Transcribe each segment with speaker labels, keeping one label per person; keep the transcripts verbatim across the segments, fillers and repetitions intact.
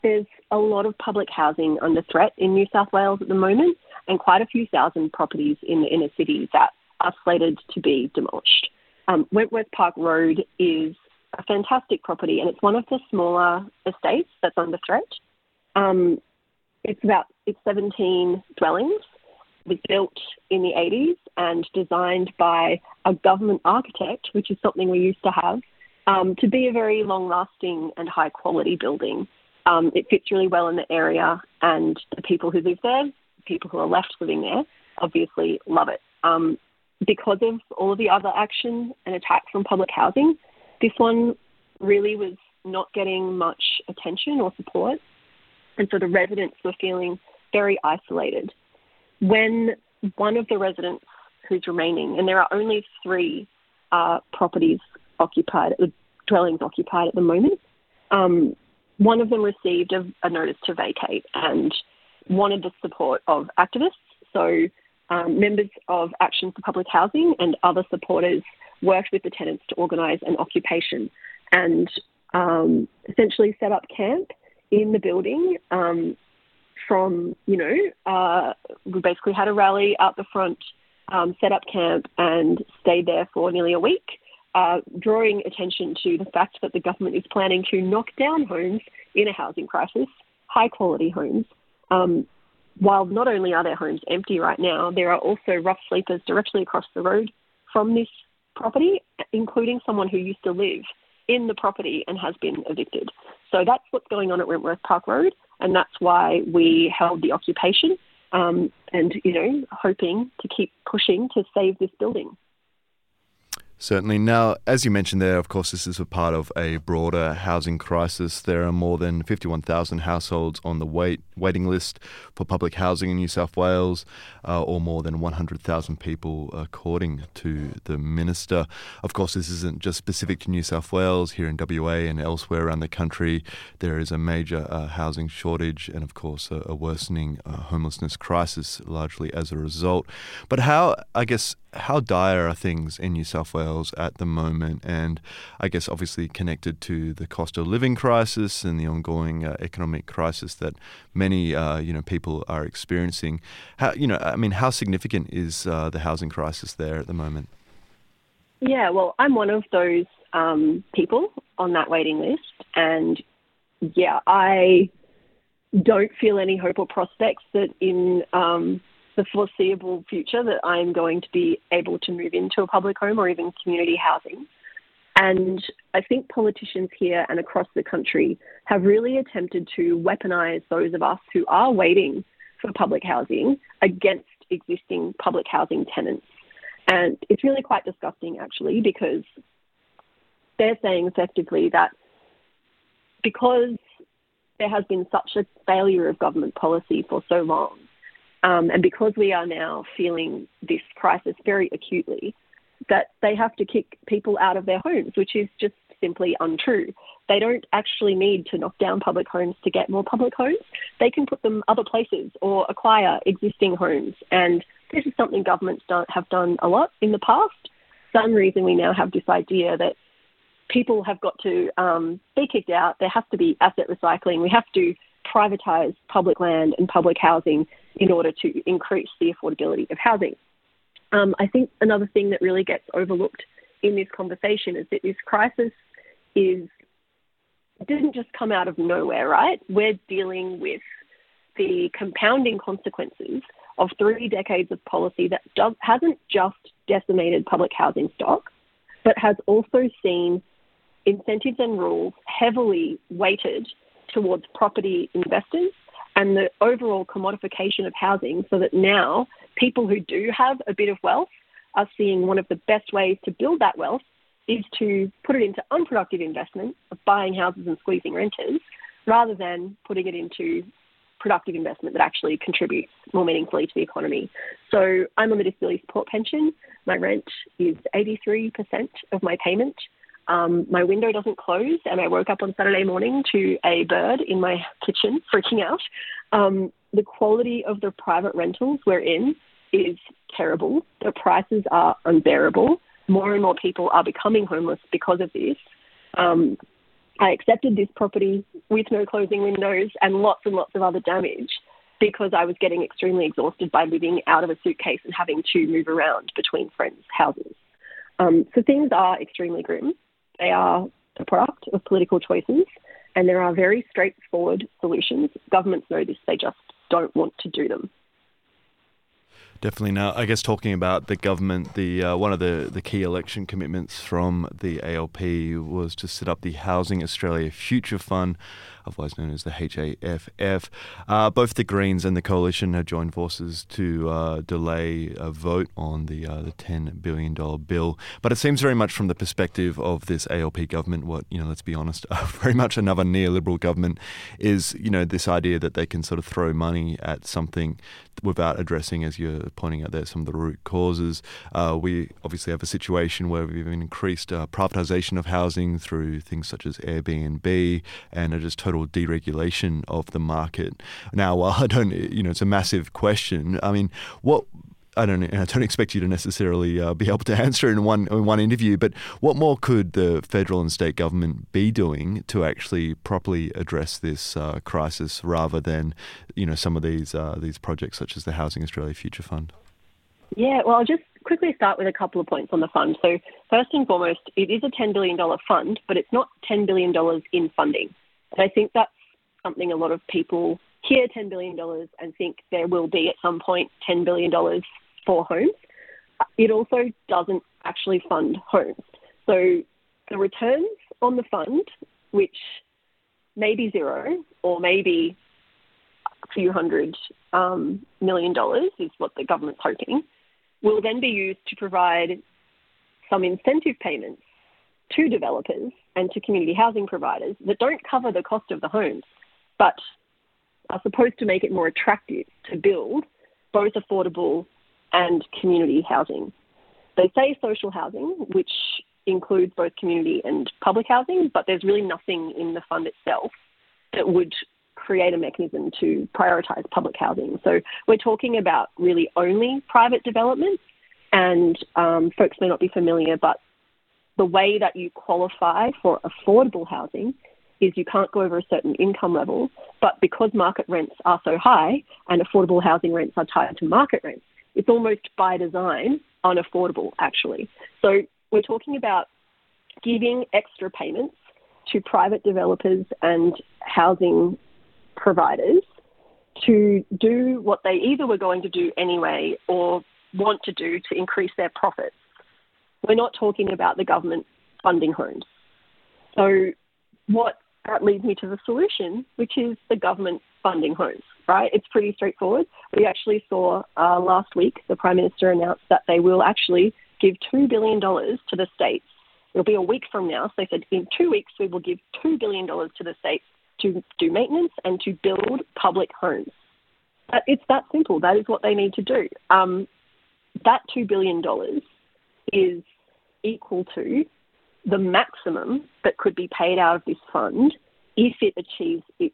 Speaker 1: there's a lot of public housing under threat in New South Wales at the moment, and quite a few thousand properties in the inner city that are slated to be demolished. Um, Wentworth Park Road is a fantastic property, and it's one of the smaller estates that's under threat. Um, it's about it's seventeen dwellings. It was built in the eighties and designed by a government architect, which is something we used to have, um, to be a very long-lasting and high-quality building. Um, it fits really well in the area, and the people who live there, the people who are left living there, obviously love it. Um, because of all of the other action and attack from public housing, this one really was not getting much attention or support, and so the residents were feeling very isolated. When one of the residents who's remaining, and there are only three uh, properties occupied, dwellings occupied at the moment, um, one of them received a, a notice to vacate and wanted the support of activists. So um, members of Action for Public Housing and other supporters worked with the tenants to organise an occupation and um, essentially set up camp in the building. Um, from, you know, uh, we basically had a rally out the front, um, set up camp and stayed there for nearly a week, uh, drawing attention to the fact that the government is planning to knock down homes in a housing crisis, high-quality homes. Um, while not only are their homes empty right now, there are also rough sleepers directly across the road from this property, including someone who used to live in the property and has been evicted. So that's what's going on at Wentworth Park Road, and that's why we held the occupation um, and, you know, hoping to keep pushing to save this building.
Speaker 2: Certainly. Now, as you mentioned there, of course, this is a part of a broader housing crisis. There are more than fifty-one thousand households on the wait waiting list for public housing in New South Wales, uh, or more than one hundred thousand people, according to the Minister. Of course, this isn't just specific to New South Wales. Here in W A and elsewhere around the country, there is a major uh, housing shortage and, of course, a, a worsening uh, homelessness crisis, largely as a result. But how, I guess, how dire are things in New South Wales at the moment? And I guess obviously connected to the cost of living crisis and the ongoing uh, economic crisis that many uh, you know people are experiencing. How you know I mean, how significant is uh, the housing crisis there at the moment?
Speaker 1: Yeah, well, I'm one of those um, people on that waiting list, and yeah, I don't feel any hope or prospects that in um, the foreseeable future that I'm going to be able to move into a public home or even community housing. And I think politicians here and across the country have really attempted to weaponise those of us who are waiting for public housing against existing public housing tenants. And it's really quite disgusting, actually, because they're saying effectively that because there has been such a failure of government policy for so long, Um, and because we are now feeling this crisis very acutely, that they have to kick people out of their homes, which is just simply untrue. They don't actually need to knock down public homes to get more public homes. They can put them other places or acquire existing homes. And this is something governments don't, have done a lot in the past. For some reason, we now have this idea that people have got to um, be kicked out. There has to be asset recycling. We have to privatise public land and public housing in order to increase the affordability of housing. Um, I think another thing that really gets overlooked in this conversation is that this crisis is didn't just come out of nowhere, right? We're dealing with the compounding consequences of three decades of policy that does, hasn't just decimated public housing stock, but has also seen incentives and rules heavily weighted towards property investors and the overall commodification of housing, so that now people who do have a bit of wealth are seeing one of the best ways to build that wealth is to put it into unproductive investment of buying houses and squeezing renters, rather than putting it into productive investment that actually contributes more meaningfully to the economy. So I'm on the disability support pension. My rent is eighty-three percent of my payment. Um, my window doesn't close, and I woke up on Saturday morning to a bird in my kitchen freaking out. Um, the quality of the private rentals we're in is terrible. The prices are unbearable. More and more people are becoming homeless because of this. Um, I accepted this property with no closing windows and lots and lots of other damage because I was getting extremely exhausted by living out of a suitcase and having to move around between friends' houses. Um, so things are extremely grim. They are the product of political choices, and there are very straightforward solutions. Governments know this, they just don't want to do them.
Speaker 2: Definitely. Now, I guess talking about the government, the uh, one of the, the key election commitments from the A L P was to set up the Housing Australia Future Fund, otherwise known as the H A F F. Uh, both the Greens and the Coalition have joined forces to uh, delay a vote on the uh, the ten billion dollars bill. But it seems very much from the perspective of this A L P government, what, you know, let's be honest, uh, very much another neoliberal government, is, you know, this idea that they can sort of throw money at something without addressing, as you're pointing out there, some of the root causes. Uh, we obviously have a situation where we've increased uh, privatisation of housing through things such as Airbnb and a just total deregulation of the market. Now, while I don't, you know, it's a massive question. I mean, what... I don't. I don't expect you to necessarily uh, be able to answer in one in one interview. But what more could the federal and state government be doing to actually properly address this uh, crisis, rather than, you know, some of these uh, these projects such as the Housing Australia Future Fund?
Speaker 1: Yeah, well, I'll just quickly start with a couple of points on the fund. So first and foremost, it is a ten billion dollars fund, but it's not ten billion dollars in funding. And I think that's something a lot of people hear ten billion dollars and think there will be at some point ten billion dollars for homes. It also doesn't actually fund homes. So the returns on the fund, which may be zero or maybe a few hundred um, million dollars is what the government's hoping, will then be used to provide some incentive payments to developers and to community housing providers that don't cover the cost of the homes, but are supposed to make it more attractive to build both affordable and community housing. They say social housing, which includes both community and public housing, but there's really nothing in the fund itself that would create a mechanism to prioritise public housing. So we're talking about really only private development, and um, folks may not be familiar, but the way that you qualify for affordable housing is you can't go over a certain income level, but because market rents are so high and affordable housing rents are tied to market rents, it's almost by design unaffordable, actually. So we're talking about giving extra payments to private developers and housing providers to do what they either were going to do anyway or want to do to increase their profits. We're not talking about the government funding homes. So what that leads me to the solution, which is the government funding homes, right? It's pretty straightforward. We actually saw uh, last week the Prime Minister announced that they will actually give two billion dollars to the states. It'll be a week from now. So they said in two weeks we will give two billion dollars to the states to do maintenance and to build public homes. But it's that simple. That is what they need to do. Um, that two billion dollars is equal to the maximum that could be paid out of this fund if it achieves its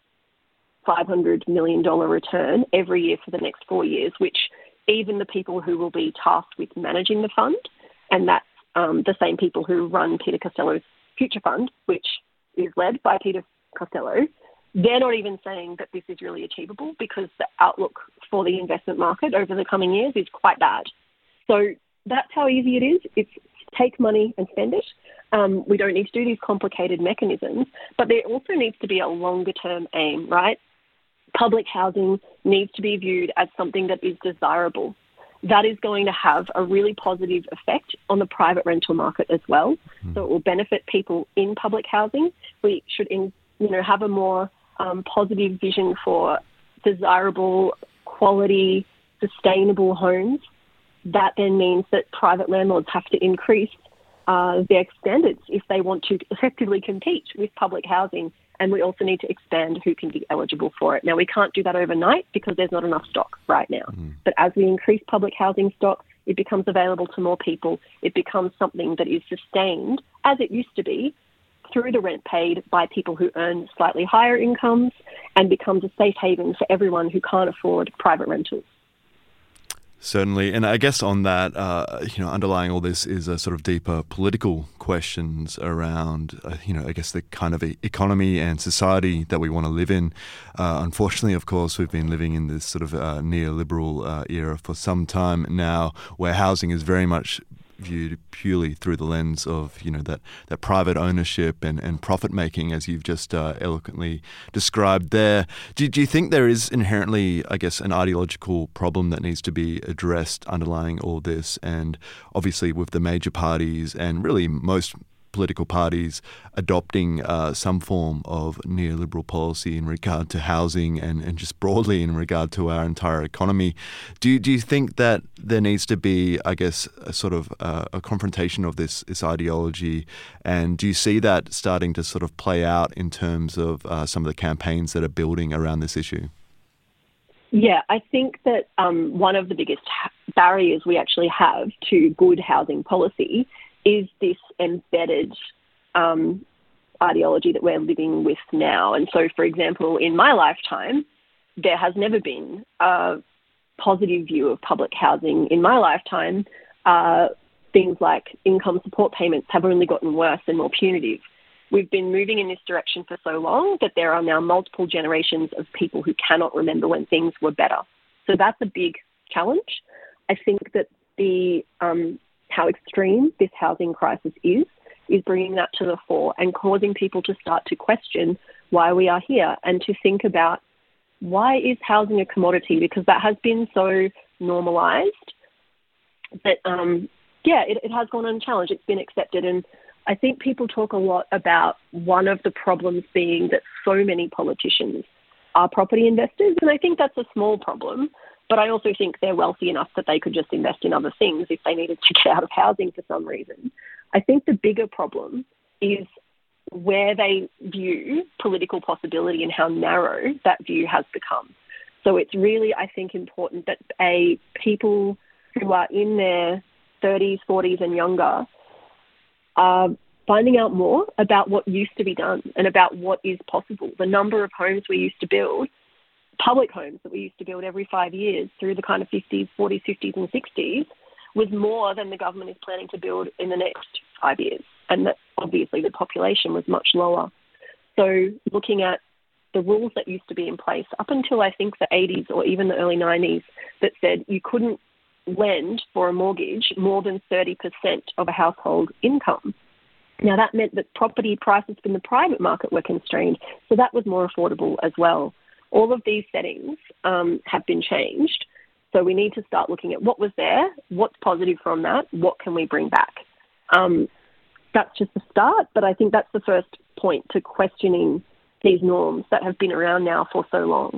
Speaker 1: five hundred million dollars return every year for the next four years, which even the people who will be tasked with managing the fund, and that's um, the same people who run Peter Costello's Future Fund, which is led by Peter Costello, they're not even saying that this is really achievable because the outlook for the investment market over the coming years is quite bad. So that's how easy it is. It's take money and spend it. Um, we don't need to do these complicated mechanisms, but there also needs to be a longer term aim, right? Public housing needs to be viewed as something that is desirable. That is going to have a really positive effect on the private rental market as well. Mm. So it will benefit people in public housing. We should, in, you know, have a more um, positive vision for desirable, quality, sustainable homes. That then means that private landlords have to increase uh, their standards if they want to effectively compete with public housing. And we also need to expand who can be eligible for it. Now, we can't do that overnight because there's not enough stock right now. Mm. But as we increase public housing stock, it becomes available to more people. It becomes something that is sustained, as it used to be, through the rent paid by people who earn slightly higher incomes, and becomes a safe haven for everyone who can't afford private rentals.
Speaker 2: Certainly. And I guess on that, uh, you know, underlying all this is a sort of deeper political questions around, uh, you know, I guess the kind of e- economy and society that we want to live in. Uh, unfortunately, of course, we've been living in this sort of uh, neoliberal uh, era for some time now, where housing is very much viewed purely through the lens of, you know, that, that private ownership and, and profit making, as you've just uh, eloquently described there. Do, do you think there is inherently, I guess, an ideological problem that needs to be addressed underlying all this? And obviously with the major parties and really most political parties adopting uh, some form of neoliberal policy in regard to housing and, and just broadly in regard to our entire economy. Do you, do you think that there needs to be, I guess, a sort of uh, a confrontation of this, this ideology? And do you see that starting to sort of play out in terms of uh, some of the campaigns that are building around this issue?
Speaker 1: Yeah, I think that um, one of the biggest ha- barriers we actually have to good housing policy is this embedded um, ideology that we're living with now. And so, for example, in my lifetime, there has never been a positive view of public housing. In my lifetime, uh, things like income support payments have only gotten worse and more punitive. We've been moving in this direction for so long that there are now multiple generations of people who cannot remember when things were better. So that's a big challenge. I think that the um, how extreme this housing crisis is, is bringing that to the fore and causing people to start to question why we are here and to think about why is housing a commodity, because that has been so normalised that, um, yeah, it, it has gone unchallenged. It's been accepted. And I think people talk a lot about one of the problems being that so many politicians are property investors. And I think that's a small problem. But I also think they're wealthy enough that they could just invest in other things if they needed to get out of housing for some reason. I think the bigger problem is where they view political possibility and how narrow that view has become. So it's really, I think, important that a people who are in their thirties, forties and younger are finding out more about what used to be done and about what is possible. The number of homes we used to build, public homes that we used to build every five years through the kind of fifties, forties, fifties and sixties was more than the government is planning to build in the next five years. And that obviously the population was much lower. So looking at the rules that used to be in place up until I think the eighties or even the early nineties that said you couldn't lend for a mortgage more than thirty percent of a household income. Now that meant that property prices in the private market were constrained, so that was more affordable as well. All of these settings um, have been changed. So we need to start looking at what was there, what's positive from that, what can we bring back. Um, that's just the start, but I think that's the first point to questioning these norms that have been around now for so long.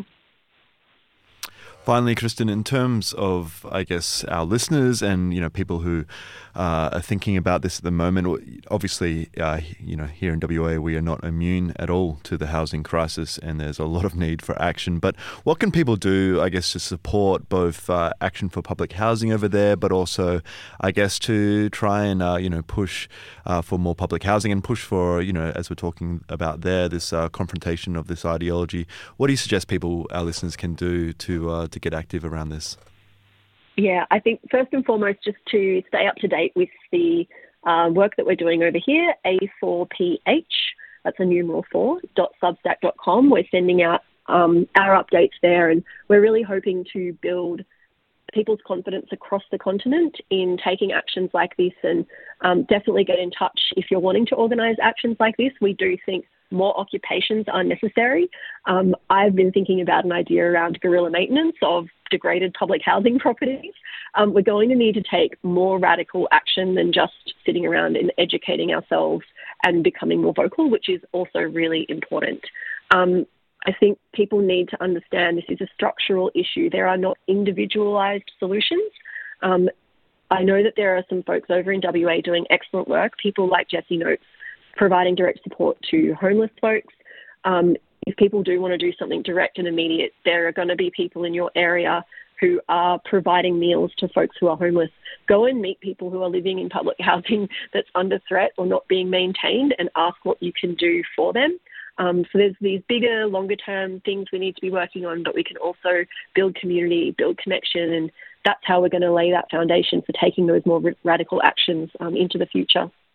Speaker 2: Finally, Kristen, in terms of, I guess, our listeners and, you know, people who uh, are thinking about this at the moment, obviously, uh, you know, here in W A, we are not immune at all to the housing crisis and there's a lot of need for action. But what can people do, I guess, to support both uh, action for public housing over there, but also, I guess, to try and, uh, you know, push uh, for more public housing and push for, you know, as we're talking about there, this uh, confrontation of this ideology. What do you suggest people, our listeners, can do to uh, to get active around this?
Speaker 1: Yeah, I think first and foremost, just to stay up to date with the uh, work that we're doing over here, A four P H, that's a numeral four, dot substack dot com. We're sending out um, our updates there, and we're really hoping to build people's confidence across the continent in taking actions like this, and um, definitely get in touch if you're wanting to organise actions like this. We do think more occupations are necessary. Um, I've been thinking about an idea around guerrilla maintenance of degraded public housing properties. Um, we're going to need to take more radical action than just sitting around and educating ourselves and becoming more vocal, which is also really important. Um, I think people need to understand this is a structural issue. There are not individualised solutions. Um, I know that there are some folks over in W A doing excellent work, people like Jessie Notes, providing direct support to homeless folks. Um, if people do want to do something direct and immediate, there are going to be people in your area who are providing meals to folks who are homeless. Go and meet people who are living in public housing that's under threat or not being maintained and ask what you can do for them. Um, so there's these bigger, longer term things we need to be working on, but we can also build community, build connection, and that's how we're going to lay that foundation for taking those more radical actions um, into the future.